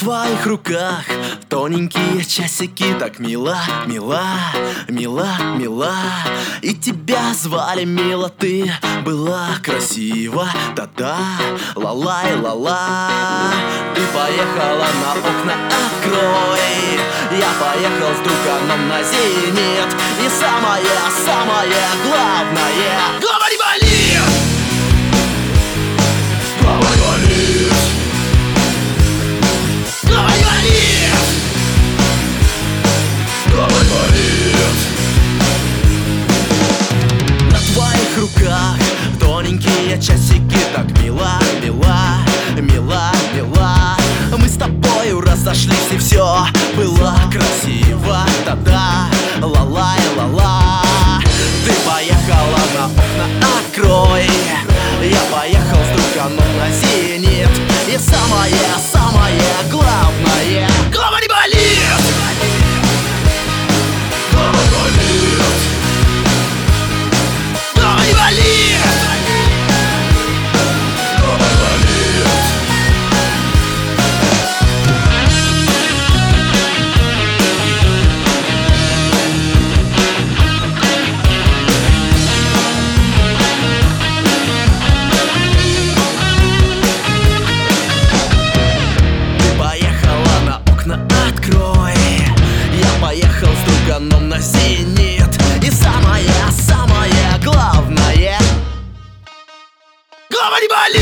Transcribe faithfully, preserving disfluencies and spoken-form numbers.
твоих руках тоненькие часики, так мила, мила, мила, мила. И тебя звали мила, ты была красива, да-да, ла-лай, ла-ла. Ты поехала на окна, открой. Я поехал с друганом на зенит. И самое, самое главное, голова не болит! Голова не болит! Голова не болит! Голова не болит! На твоих руках тоненькие часики, так мила, мила, мила, мила. Мы с тобою разошлись, и все было красиво, да-да, ла-лай, ла-ла. Ты поехала на окна, открой. Я поехал с друганом на зенит. И самое, самое главное, голова не болит! Голова не болит! Голова не болит! Голова не болит! Поехал с друганом на зенит. И самое, самое главное, голова не болит!